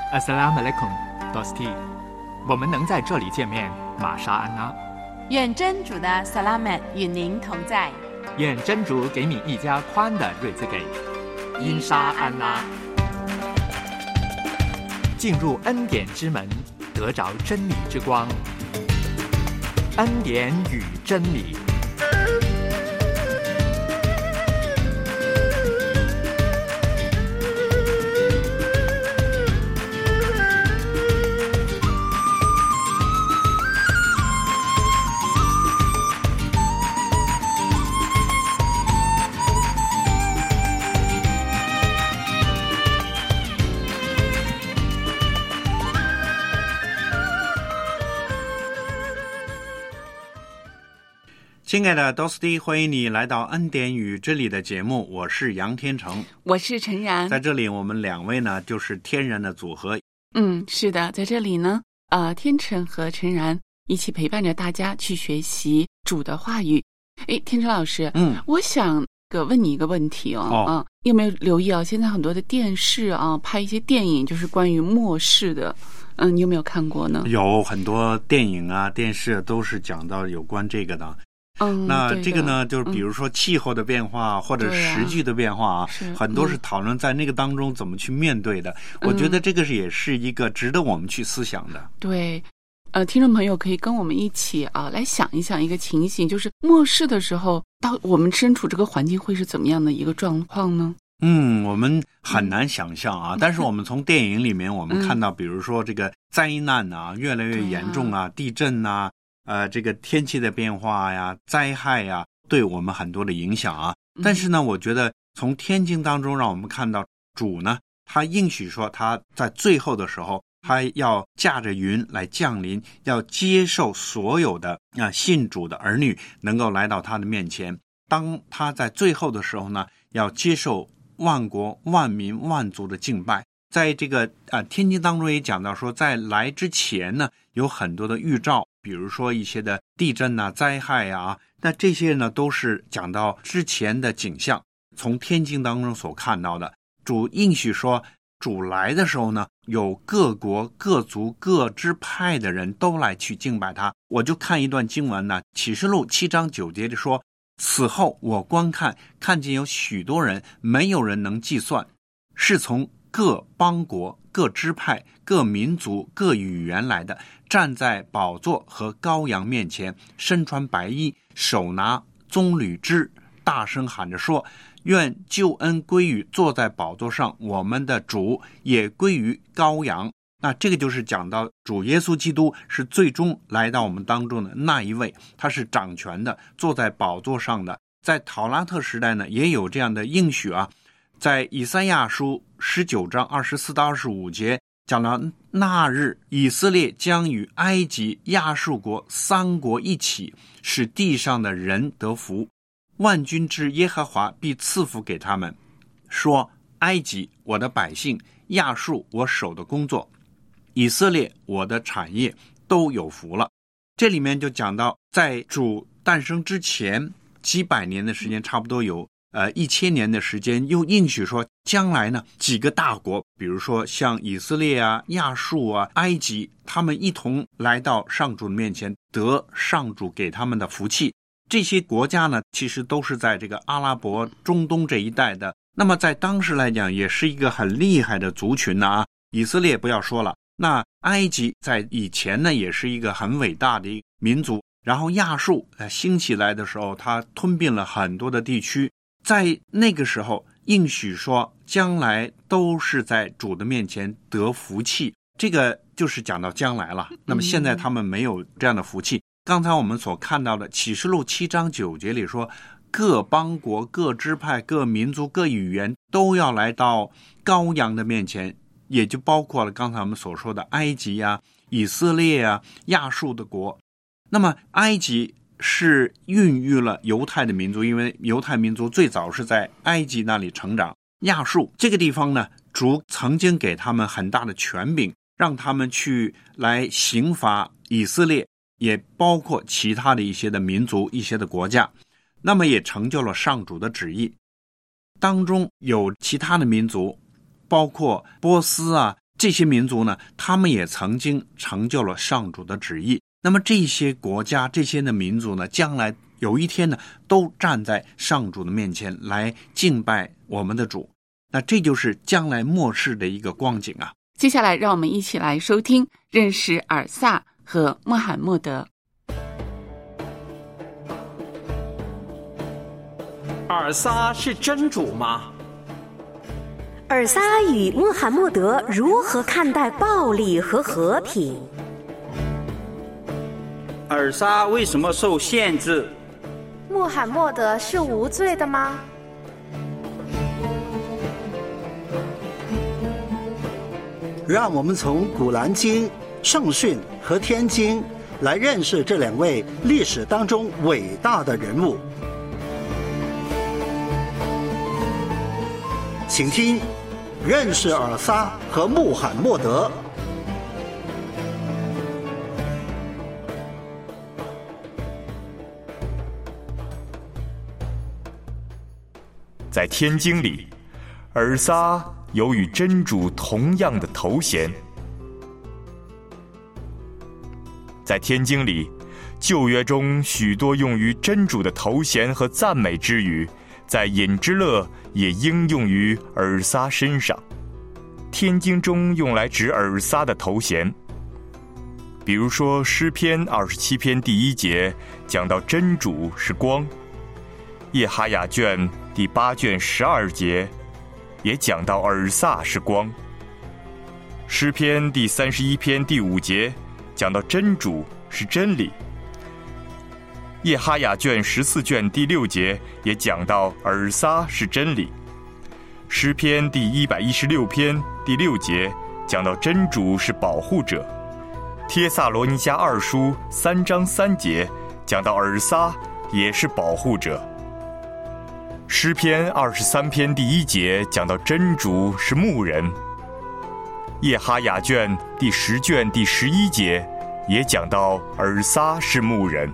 Assalamu alaikum, Dosti。我们能在这里见面，玛莎安拉。 愿真主的萨拉曼与您同在。 愿真主给你一家宽的瑞兹给。因沙安拉。进入恩典之门，得着真理之光。恩典与真理。 亲爱的 Dosti， 欢迎你来到恩典与真理的节目，我是杨天成， 我是陈然。 在这里我们两位呢就是天然的组合。 是的，在这里呢天成和陈然一起陪伴着大家去学习主的话语。天成老师，我想问你一个问题哦。你有没有留意现在很多的电视拍一些电影就是关于末世的，你有没有看过呢？ 有很多电影电视都是讲到有关这个的。那这个呢，就是比如说气候的变化，或者时局的变化很多是讨论在那个当中怎么去面对的。我觉得这个也是一个值得我们去思想的。 对，听众朋友可以跟我们一起来想一想一个情形，就是末世的时候，到我们身处这个环境会是怎么样的一个状况呢？ 我们很难想象但是我们从电影里面我们看到，比如说这个灾难越来越严重地震这个天气的变化呀，灾害呀，对我们很多的影响但是呢，我觉得从天经当中让我们看到主呢，他应许说他在最后的时候，他要驾着云来降临，要接受所有的信主的儿女能够来到他的面前。当他在最后的时候呢，要接受万国万民万族的敬拜。在这个天经当中也讲到说，在来之前呢，有很多的预兆，比如说一些的地震灾害那这些呢都是讲到之前的景象，从天经当中所看到的。主应许说，主来的时候呢，有各国各族各支派的人都来去敬拜他。我就看一段经文呢，启示录7章9节里说，此后我观看见有许多人，没有人能计算，是从各邦国各支派各民族各语言来的，站在宝座和羔羊面前，身穿白衣，手拿棕榈枝，大声喊着说，愿救恩归于坐在宝座上我们的主，也归于羔羊。那这个就是讲到主耶稣基督是最终来到我们当中的那一位，他是掌权的，坐在宝座上的。在讨拉特时代呢，也有这样的应许在以赛亚书19章24到25节讲到，那日以色列将与埃及亚述国3国一起，使地上的人得福，万军之耶和华必赐福给他们，说，埃及我的百姓，亚述我手的工作，以色列我的产业都有福了。这里面就讲到，在主诞生之前几百年的时间，差不多有1000年的时间，又应许说将来呢，几个大国，比如说像以色列亚述埃及，他们一同来到上主的面前，得上主给他们的福气。这些国家呢，其实都是在这个阿拉伯中东这一带的。那么在当时来讲，也是一个很厉害的族群以色列不要说了，那埃及在以前呢，也是一个很伟大的一个民族。然后亚述兴起来的时候，它吞并了很多的地区。在那个时候应许说，将来都是在主的面前得福气，这个就是讲到将来了。那么现在他们没有这样的福气。刚才我们所看到的启示录7章9节里说，各邦国各支派各民族各语言都要来到羔羊的面前，也就包括了刚才我们所说的埃及以色列亚述的国。那么埃及是孕育了犹太的民族，因为犹太民族最早是在埃及那里成长。亚述这个地方呢，主曾经给他们很大的权柄，让他们去来刑罚以色列，也包括其他的一些的民族一些的国家，那么也成就了上主的旨意。当中有其他的民族，包括波斯这些民族呢，他们也曾经成就了上主的旨意。那么这些国家，这些的民族呢，将来有一天呢，都站在上主的面前来敬拜我们的主。那这就是将来末世的一个光景啊。 接下来让我们一起来收听认识尔撒和穆罕默德。 尔撒是真主吗？ 尔撒与穆罕默德如何看待暴力和和平？ 尔撒为什么受限制？ 穆罕默德是无罪的吗？ 让我们从古兰经、圣训和天经来认识这两位历史当中伟大的人物。请听认识尔撒和穆罕默德。 在天经里，尔撒有与真主同样的头衔。在天经里，旧约中许多用于真主的头衔和赞美之语，在隐之勒也应用于尔撒身上。天经中用来指尔撒的头衔，比如说诗篇27篇第1节讲到真主是光，耶哈雅卷第8卷12节也讲到尔撒是光，诗篇第31篇第5节讲到真主是真理，耶哈雅卷14卷第6节也讲到尔撒是真理，诗篇第116篇第6节讲到真主是保护者，帖撒罗尼迦2书3章3节讲到尔撒也是保护者，诗篇23篇第1节讲到真主是牧人，耶哈雅卷第10卷第11节也讲到尔撒是牧人。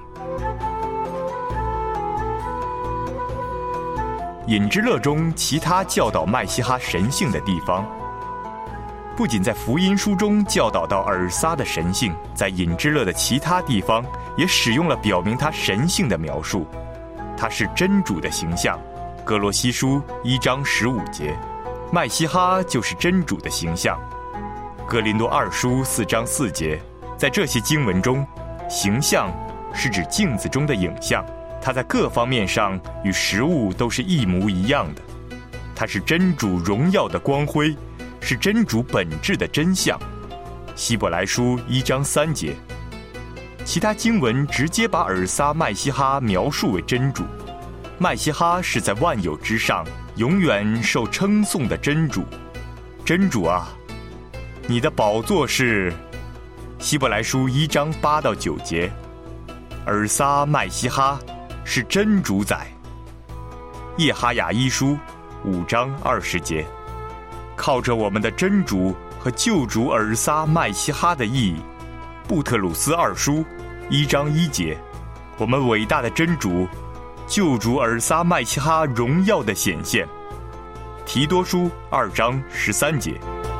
隐之勒中其他教导麦西哈神性的地方，不仅在福音书中教导到尔撒的神性，在隐之勒的其他地方也使用了表明他神性的描述，他是真主的形象。哥罗西书1章15节，麦西哈就是真主的形象。哥林多2书4章4节，在这些经文中，形象是指镜子中的影像，它在各方面上与实物都是一模一样的，它是真主荣耀的光辉，是真主本质的真相。希伯来书1章3节，其他经文直接把尔撒麦西哈描述为真主。麦西哈是在万有之上，永远受称颂的真主。真主啊，你的宝座是……希伯来书1章8到9节，尔撒麦西哈是真主宰。耶哈雅一书5章20节，靠着我们的真主和救主尔撒麦西哈的义。布特鲁斯2书1章1节，我们伟大的真主救主尔撒麦西哈荣耀的显现。提多书2章13节，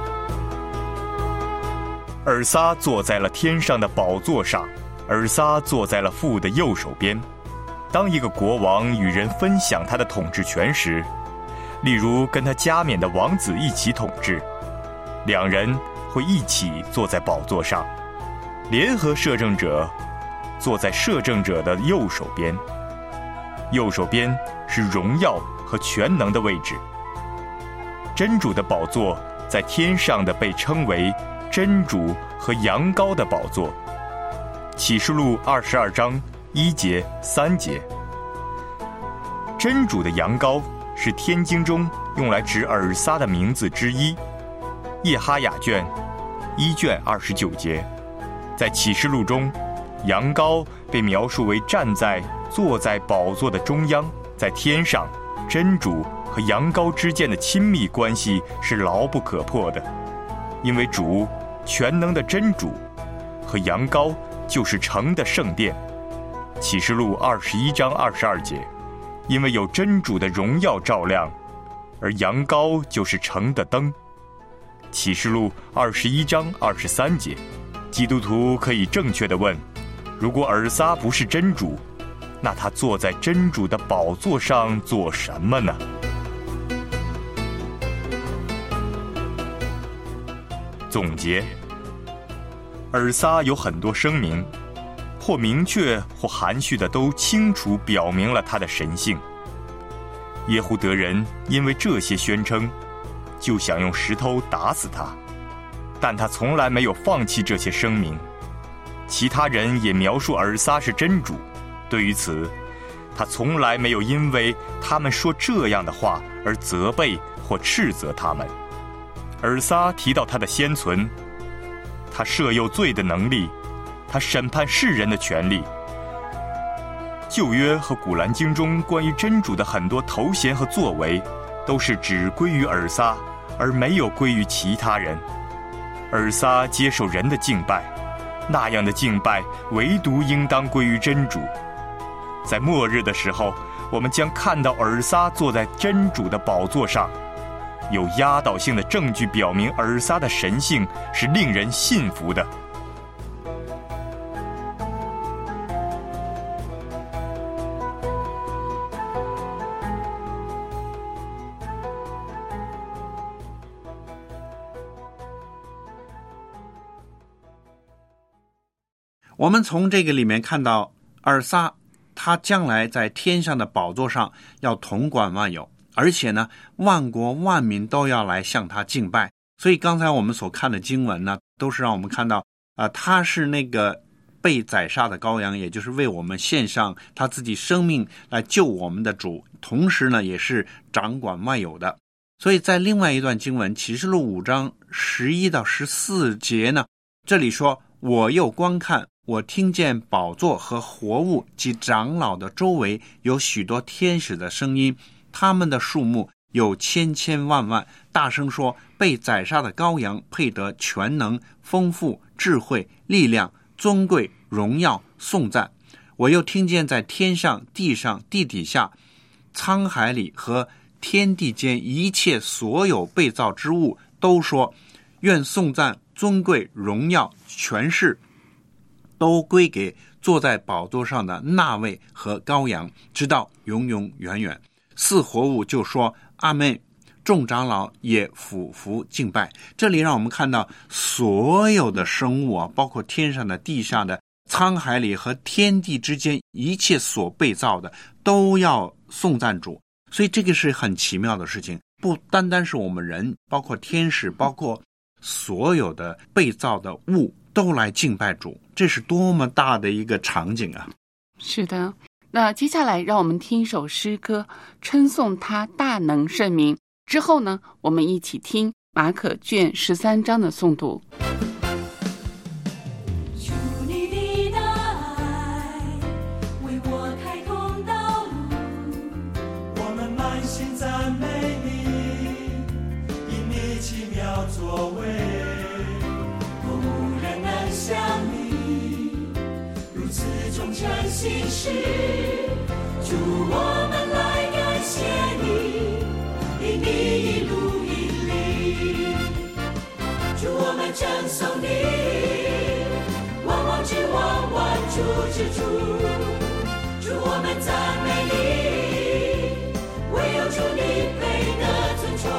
尔撒坐在了天上的宝座上，尔撒坐在了父的右手边。当一个国王与人分享他的统治权时，例如跟他加冕的王子一起统治，两人会一起坐在宝座上，联合摄政者坐在摄政者的右手边，右手边是荣耀和全能的位置。真主的宝座在天上的被称为真主和羊羔的宝座。启示录22章1节3节。真主的羊羔是天经中用来指尔撒的名字之一。耶哈雅卷1卷29节。在启示录中，羊羔被描述为坐在宝座的中央，在天上，真主和羊羔之间的亲密关系是牢不可破的，因为主全能的真主和羊羔就是城的圣殿。启示录21章22节，因为有真主的荣耀照亮，而羊羔就是城的灯。 启示录21章23节，基督徒可以正确地问：如果尔撒不是真主，那他坐在真主的宝座上做什么呢？总结：尔撒有很多声明，或明确或含蓄的都清楚表明了他的神性。耶胡德人因为这些宣称，就想用石头打死他，但他从来没有放弃这些声明。其他人也描述尔撒是真主，对于此，他从来没有因为他们说这样的话而责备或斥责他们。尔撒提到他的先存，他赦宥罪的能力，他审判世人的权利。旧约和古兰经中关于真主的很多头衔和作为，都是只归于尔撒，而没有归于其他人。尔撒接受人的敬拜，那样的敬拜唯独应当归于真主。在末日的时候，我们将看到尔撒坐在真主的宝座上，有压倒性的证据表明尔撒的神性是令人信服的。 我们从这个里面看到，尔撒他将来在天上的宝座上要统管万有，而且呢，万国万民都要来向他敬拜。所以刚才我们所看的经文呢，都是让我们看到他是那个被宰杀的羔羊，也就是为我们献上他自己生命来救我们的主，同时呢，也是掌管万有的。所以在另外一段经文启示录5章11到14节呢，这里说：我又观看，我听见宝座和活物及长老的周围有许多天使的声音，他们的数目有千千万万，大声说：被宰杀的羔羊配得全能、丰富、智慧、力量、尊贵、荣耀、颂赞。我又听见在天上、地上、地底下、沧海里和天地间一切所有被造之物都说：愿颂赞、尊贵、荣耀、权势都归给坐在宝座上的那位和羔羊，直到永永远远。四活物就说：阿们。众长老也俯伏敬拜。这里让我们看到所有的生物包括天上的、地下的、沧海里和天地之间一切所被造的，都要颂赞主。所以这个是很奇妙的事情，不单单是我们人，包括天使，包括所有的被造的物都来敬拜主，这是多么大的一个场景啊！ 是的，那接下来让我们听一首诗歌，称颂他大能圣名。之后呢，我们一起听马可卷13章的诵读。 主你的爱为我开通道路，我们满心赞美你，因你奇妙作为，无人能像你如此忠诚信实。主，我们来感谢你，因你一路引领。主，我们称颂你，万王之王，万主之主。主，我们赞美你，唯有主你配得尊崇。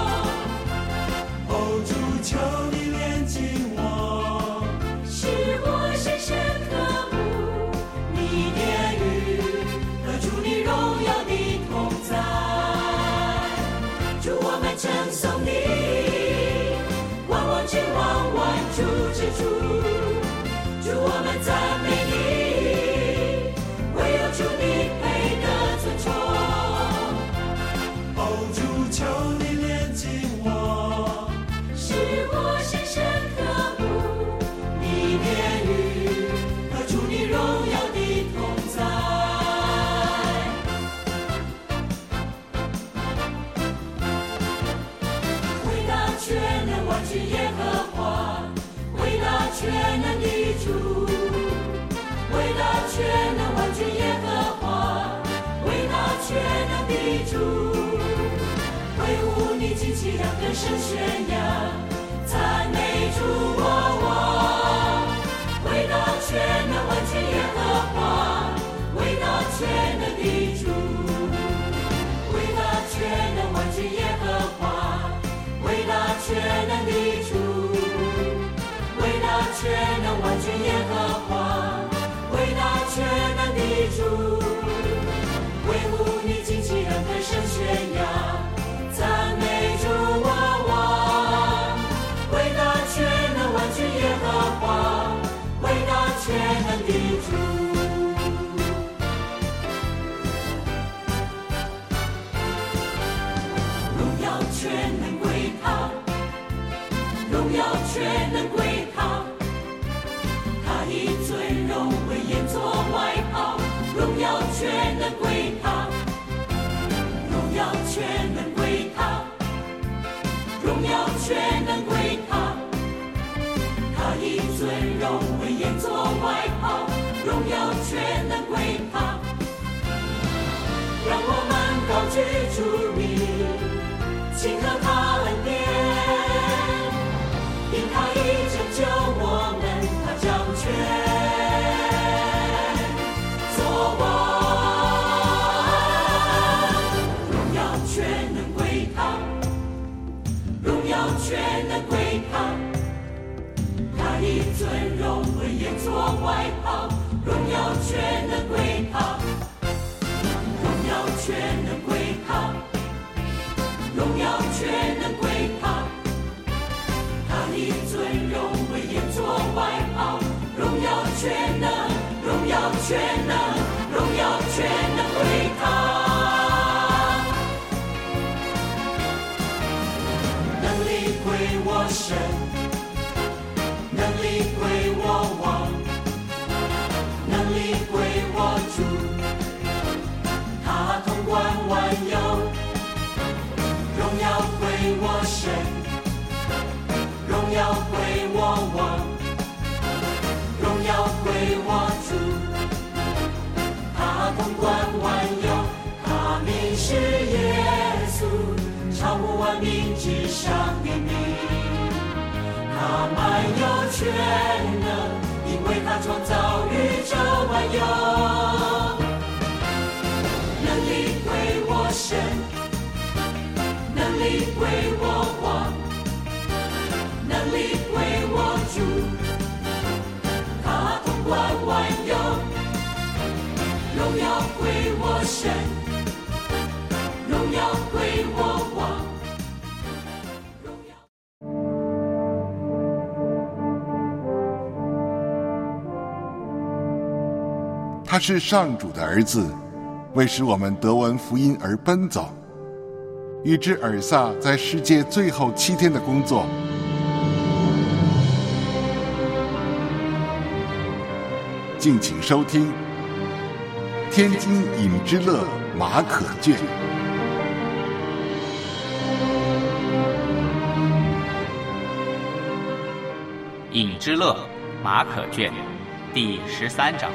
哦，主，求你怜悯我，使我深深渴慕你殿宇和主你荣耀的同在。主，我们称颂你，万王之王，万主之主。主，我们赞美你，唯有主你配得尊崇。哦，主，求你怜悯我，使我深深渴慕你殿宇和主你荣耀的同在。伟大全能万军耶和华，伟大全能的主，伟大全能万军耶和华，伟大全能的主。挥舞你旌旗，让歌声宣扬， 全能归他，他以尊荣威严作外袍，荣耀全能归他，荣耀全能归他，荣耀全能归他，他以尊荣威严作外袍，荣耀全能归他。让我们高举主名，庆贺他恩典，因他已拯救我们，他掌权作王。荣耀全能归他，荣耀全能归他，他以尊荣威严作外袍，荣耀全能归他，荣耀全能归他，荣耀全能归他，他以尊荣威严作外袍，荣耀全能，荣耀全能，荣耀全能归他。能力归我神，能力归我王，能力归我主，他统管万有。荣耀归我神，荣耀归我王，荣耀归我主，他统管万有，他名是耶稣，超乎万名之上的名，他满有全能，因为他创造宇宙万有。能力归我神，能力归我王，能力归我主，他统管万有。荣耀归我神，荣耀归我王。 他是上主的儿子，为使我们得闻福音而奔走。预知尔撒在世界最后7天的工作。敬请收听《天津影之乐马可卷》。 影之乐马可卷第13章。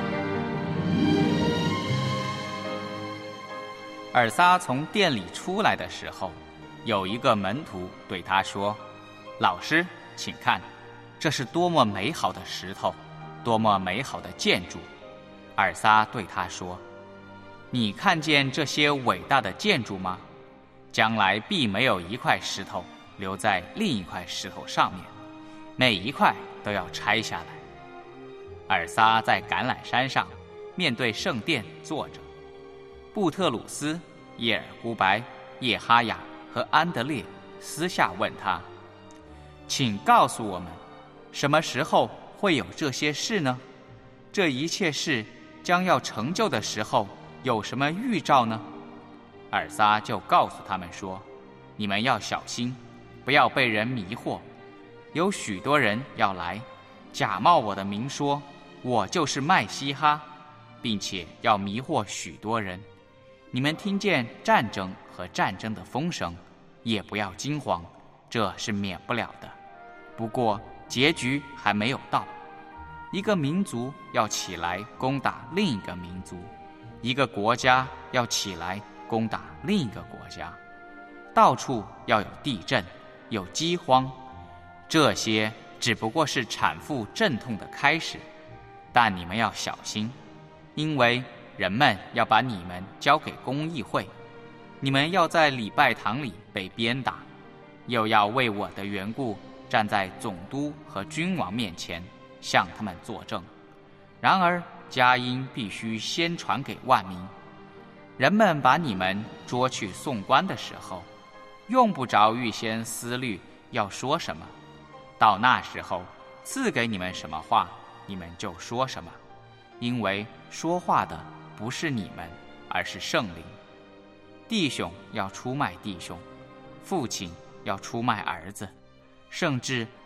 尔撒从店里出来的时候，有一个门徒对他说：“老师，请看，这是多么美好的石头，多么美好的建筑。”尔撒对他说：“你看见这些伟大的建筑吗？将来必没有一块石头留在另一块石头上面，每一块都要拆下来。”尔撒在橄榄山上面对圣殿坐着，布特鲁斯、叶尔孤白、叶哈雅和安德烈私下问他：“请告诉我们，什么时候会有这些事呢？这一切事将要成就的时候，有什么预兆呢？”尔撒就告诉他们说：“你们要小心，不要被人迷惑。有许多人要来，假冒我的名说，我就是麦西哈，并且要迷惑许多人。你们听见战争和战争的风声，也不要惊慌，这是免不了的。不过结局还没有到。一个民族要起来攻打另一个民族，一个国家要起来攻打另一个国家，到处要有地震，有饥荒，这些只不过是产妇阵痛的开始。但你们要小心，因为人们要把你们交给公议会，你们要在礼拜堂里被鞭打，又要为我的缘故站在总督和君王面前向他们作证。然而佳音必须先传给万民。人们把你们捉去送官的时候，用不着预先思虑要说什么，到那时候赐给你们什么话，你们就说什么，因为说话的不是你们，而是圣灵。弟兄要出卖弟兄，父亲要出卖儿子，甚至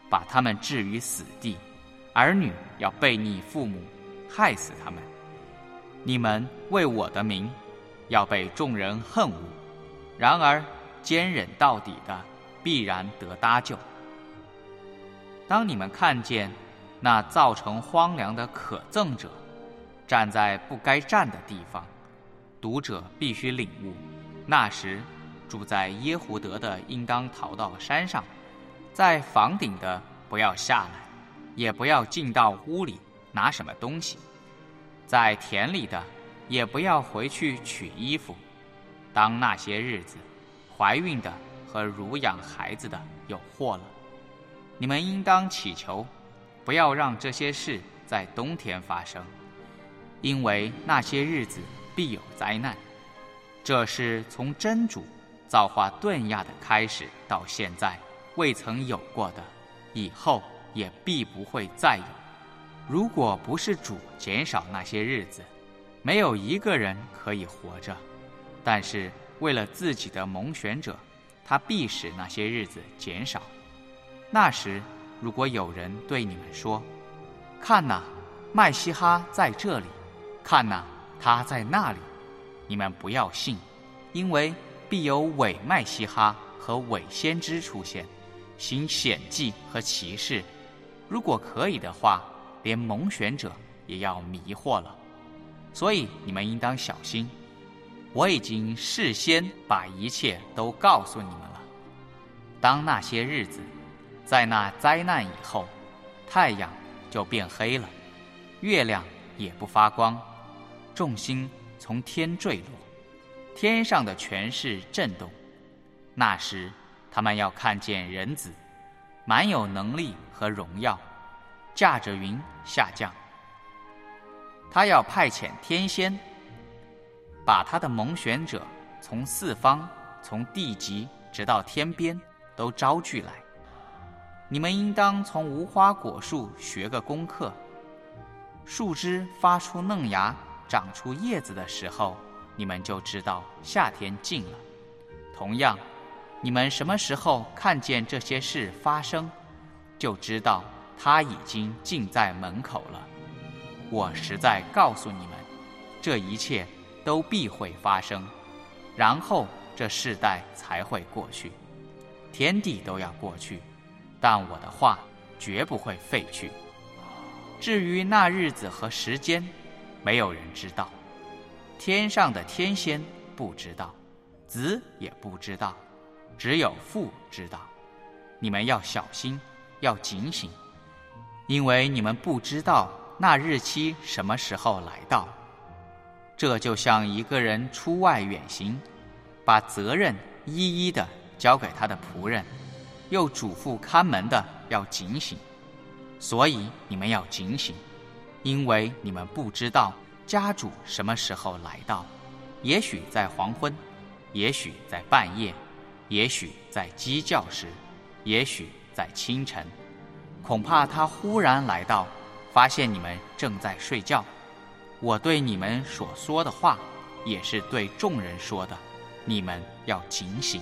把他们置于死地，儿女要背逆父母，害死他们。你们为我的名要被众人恨恶，然而坚忍到底的必然得搭救。当你们看见那造成荒凉的可憎者站在不该站的地方，读者必须领悟，那时住在耶胡德的应当逃到山上，在房顶的不要下来，也不要进到屋里拿什么东西，在田里的也不要回去取衣服。当那些日子，怀孕的和乳养孩子的有祸了。你们应当祈求，不要让这些事在冬天发生，因为那些日子必有灾难。这是从真主造化顿亚的开始到现在未曾有过的，以后也必不会再有。如果不是主减少那些日子，没有一个人可以活着。但是为了自己的蒙选者，他必使那些日子减少。那时如果有人对你们说，看哪，麦西哈在这里，看哪，他在那里，你们不要信，因为必有伪麦西哈和伪先知出现，行显迹和奇事，如果可以的话，连蒙选者也要迷惑了。所以你们应当小心，我已经事先把一切都告诉你们了。当那些日子，在那灾难以后，太阳就变黑了，月亮也不发光，众星从天坠落，天上的权势震动。那时他们要看见人子满有能力和荣耀，驾着云下降。他要派遣天仙，把他的蒙选者从四方，从地极直到天边都招聚来。你们应当从无花果树学个功课，树枝发出嫩芽，长出叶子的时候，你们就知道夏天近了。同样，你们什么时候看见这些事发生，就知道它已经近在门口了。我实在告诉你们，这一切都必会发生，然后这世代才会过去。天地都要过去，但我的话绝不会废去。至于那日子和时间，没有人知道，天上的天仙不知道，子也不知道，只有父知道。你们要小心，要警醒，因为你们不知道那日期什么时候来到。这就像一个人出外远行，把责任一一的交给他的仆人，又嘱咐看门的要警醒。所以你们要警醒，因为你们不知道家主什么时候来到，也许在黄昏，也许在半夜，也许在鸡叫时，也许在清晨。恐怕他忽然来到，发现你们正在睡觉。我对你们所说的话，也是对众人说的，你们要警醒。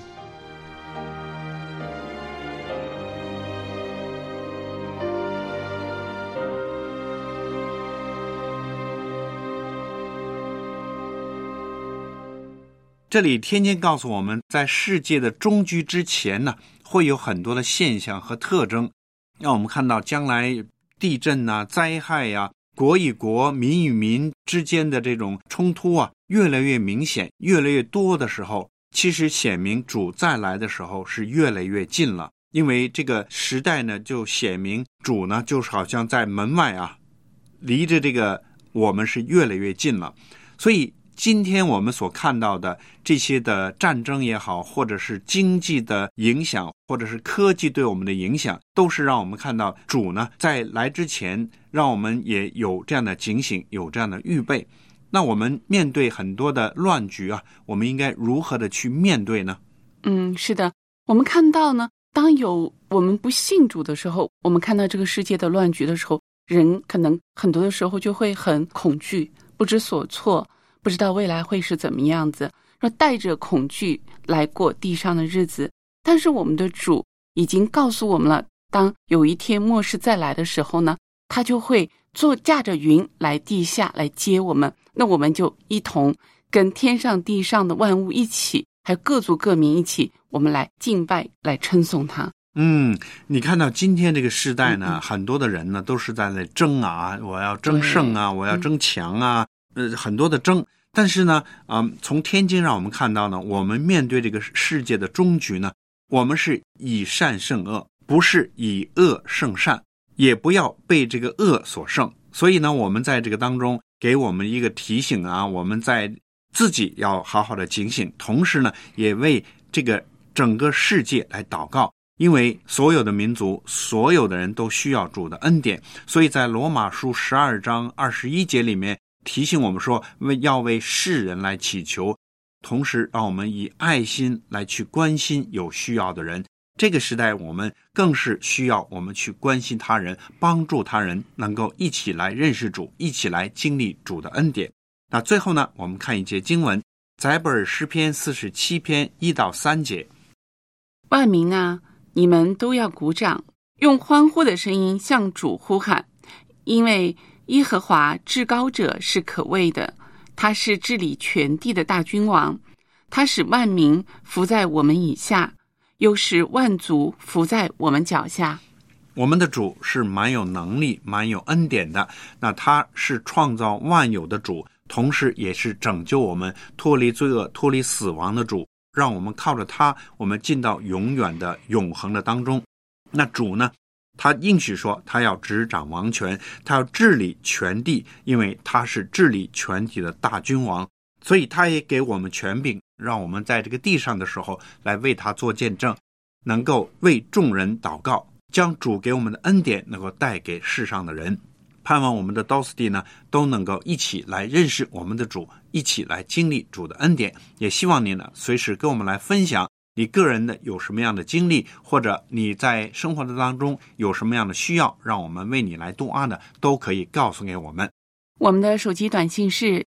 这里天天告诉我们，在世界的终局之前呢，会有很多的现象和特征，让我们看到将来地震啊、灾害啊、国与国、民与民之间的这种冲突啊，越来越明显、越来越多的时候，其实显明主再来的时候是越来越近了。因为这个时代呢，就显明主呢，就是好像在门外啊，离着这个我们是越来越近了。所以今天我们所看到的这些的战争也好，或者是经济的影响，或者是科技对我们的影响，都是让我们看到主呢在来之前，让我们也有这样的警醒，有这样的预备。那我们面对很多的乱局啊，我们应该如何的去面对呢？ 是的，我们看到呢，当有我们不信主的时候，我们看到这个世界的乱局的时候，人可能很多的时候就会很恐惧，不知所措，不知道未来会是怎么样子，说带着恐惧来过地上的日子。但是我们的主已经告诉我们了， 当有一天末世再来的时候呢，他就会驾着云来地下来接我们，那我们就一同跟天上地上的万物一起，还有各族各民一起，我们来敬拜，来称颂他。 你看到今天这个时代呢，很多的人呢都是在那争啊，我要争胜啊，我要争强啊，很多的争。但是呢，从天经让我们看到呢，我们面对这个世界的终局呢，我们是以善胜恶，不是以恶胜善，也不要被这个恶所胜。所以呢，我们在这个当中给我们一个提醒啊，我们在自己要好好的警醒，同时呢，也为这个整个世界来祷告。因为所有的民族，所有的人都需要主的恩典，所以在罗马书12章21节里面提醒我们说，要为世人来祈求，同时让我们以爱心来去关心有需要的人。这个时代我们更是需要我们去关心他人，帮助他人，能够一起来认识主，一起来经历主的恩典。那最后呢，我们看一节经文，载伯尔诗篇47篇1到3节。 万民啊，你们都要鼓掌，用欢呼的声音向主呼喊，因为耶和华至高者是可畏的，他是治理全地的大君王，他使万民服在我们以下，又使万族服在我们脚下。 我们的主是蛮有能力，蛮有恩典的，那他是创造万有的主，同时也是拯救我们脱离罪恶、脱离死亡的主，让我们靠着他，我们进到永远的永恒的当中。那主呢，他应许说他要执掌王权，他要治理全地，因为他是治理全体的大君王，所以他也给我们权柄，让我们在这个地上的时候来为他做见证，能够为众人祷告，将主给我们的恩典能够带给世上的人。盼望我们的道斯蒂呢都能够一起来认识我们的主，一起来经历主的恩典。也希望你呢随时跟我们来分享你个人的有什么样的经历，或者你在生活的当中有什么样的需要，让我们为你来度阿的，都可以告诉给我们。 我们的手机短信是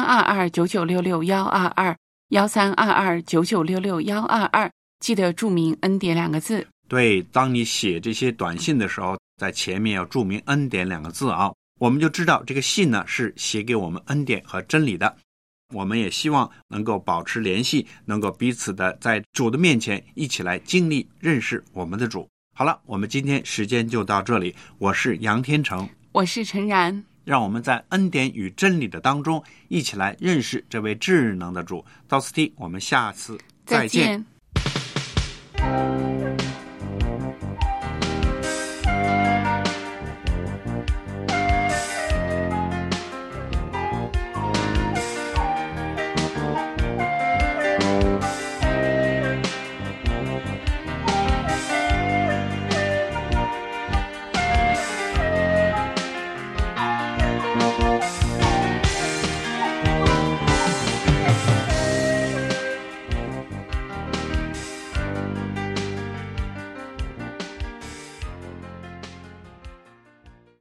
132299661221132299661222，记得注明恩典2个字。 对，当你写这些短信的时候，在前面要注明恩典2个字啊，我们就知道这个信呢是写给我们恩典和真理的。我们也希望能够保持联系，能够彼此的在主的面前一起来经历认识我们的主。好了，我们今天时间就到这里，我是杨天成， 我是陈然， 让我们在恩典与真理的当中一起来认识这位至能的主。道斯蒂，我们下次再见。